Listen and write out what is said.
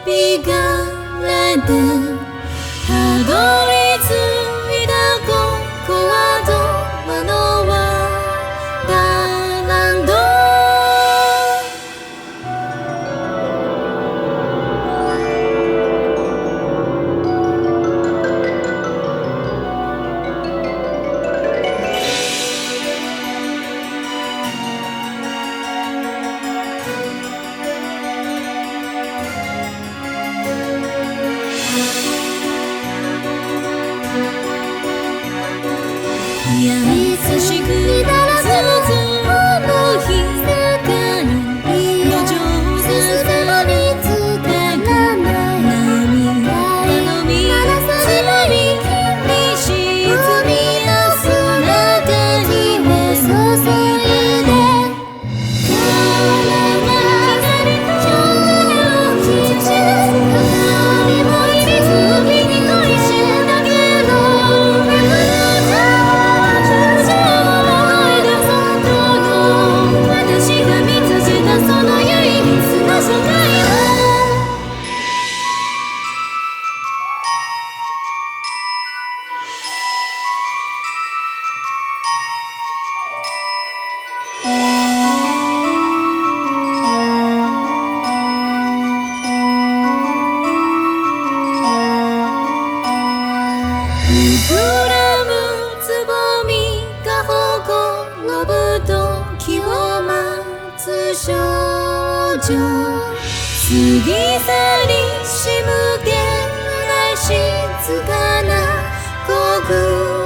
びがれてたどり着いたここはど真のワンダーランド。優しく続くあの日かに路上さ見つからない波つまりに沈み出す中には注いでからは今日を刻む鏡もいびつびに恋したけど私が見つけたその唯一の世界は膨らむつぼみがほころぶ時を待つ少女過ぎ去りしむけない静かな孤軍